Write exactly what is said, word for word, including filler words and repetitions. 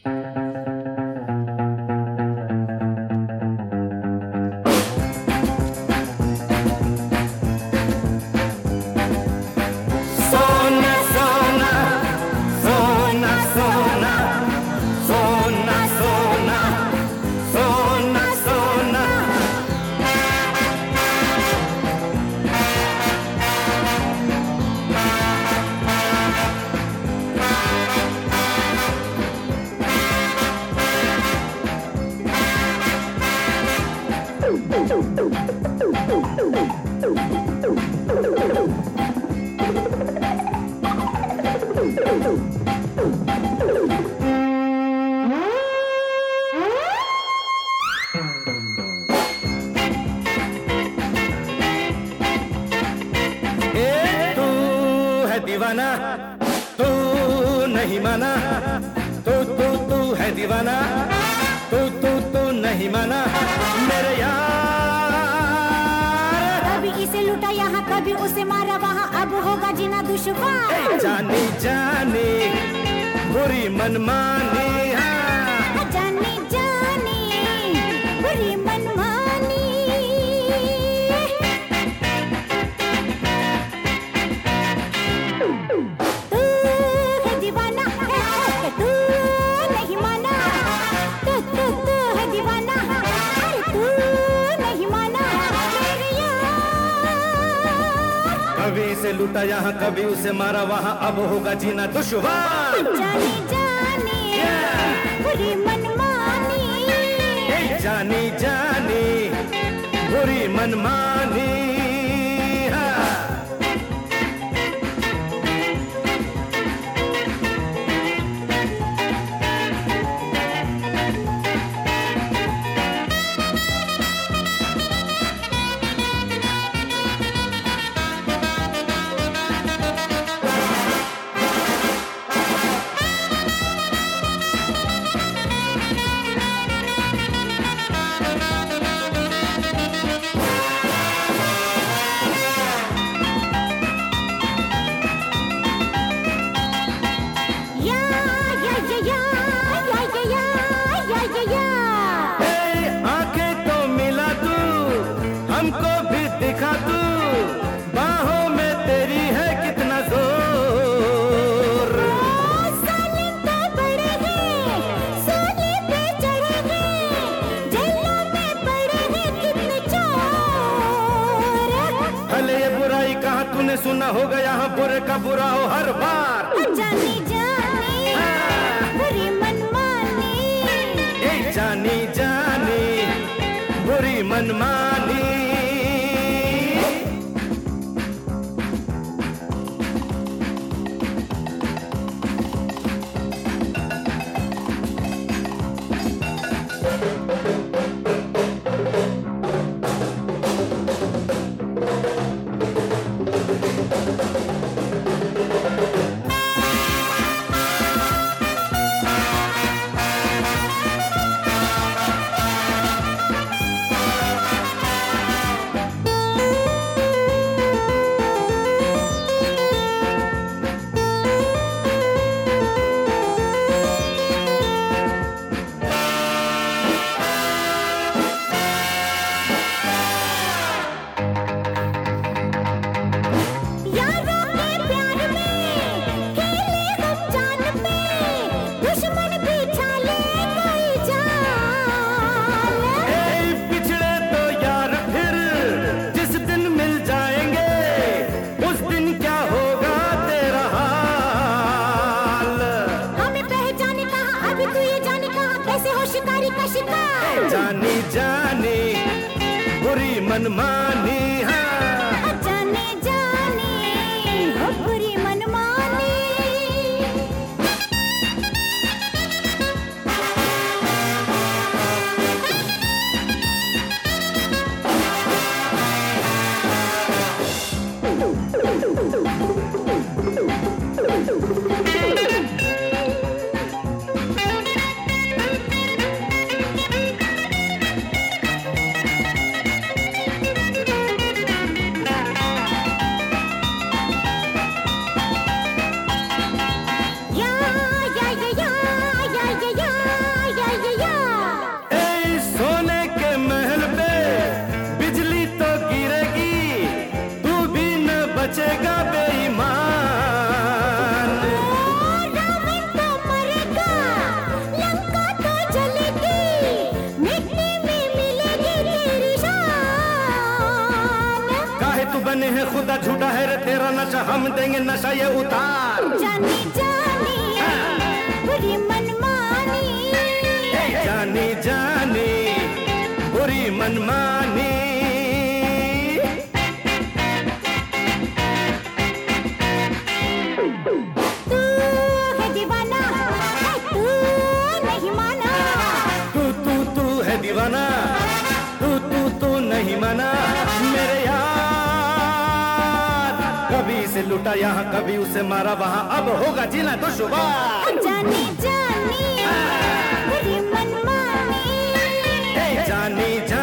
दीवाना तू नहीं माना, तू तू तू है दीवाना, तू तू तू नहीं माना मेरे यार। कभी इसे लूटा यहाँ कभी उसे मारा वहाँ, अब होगा जीना दुश्वार। जानी जानी बुरी मनमानी, हाँ जानी जानी बुरी मनमानी। कभी इसे लूटा यहाँ कभी उसे मारा वहाँ, अब होगा जीना दुश्वार। जानी जानी बुरी मनमानी, जानी जानी बुरी मनमानी। हमको भी दिखा तू, बाहों में तेरी है कितना जोर। साले तो बड़े हैं, सोने पे चढ़े हैं, जेलों में पड़े हैं कितने चोर। भले ये बुराई कहाँ तूने सुना होगा, यहाँ बुरे का बुरा हो हर बार। जानी जानी बुरी मनमानी, जानी जानी बुरी मनमानी। जानी जानी बुरी मनमानी, हाँ जानी जानी बुरी मनमानी। या या या या या या या है खुदा झूठा है रे तेरा नशा, हम देंगे नशा ये उतार। जानी जानी बुरी मनमानी, जानी जानी बुरी मनमानी। तू है दीवाना, तू नहीं माना। तू तू तू है दीवाना, तू तू तू नहीं माना। मेरे यार कभी इसे लुटा यहाँ कभी उसे मारा वहाँ, अब होगा जीना दुश्वार। जानी जानी बुरी मनमानी, जानी जानी